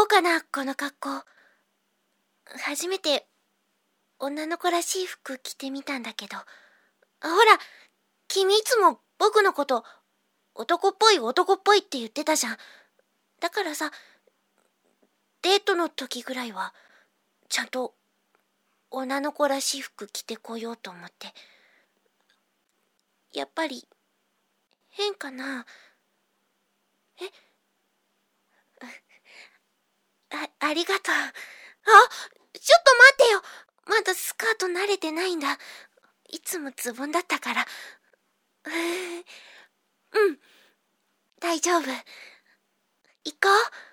かな、この格好。初めて女の子らしい服着てみたんだけど。ほら、君いつも僕のこと男っぽい男っぽいって言ってたじゃん。だからさ、デートの時ぐらいはちゃんと女の子らしい服着てこようと思って。やっぱり変かな。ありがとう。ちょっと待ってよ。まだスカート慣れてないんだ。いつもズボンだったから。うん、大丈夫。行こう。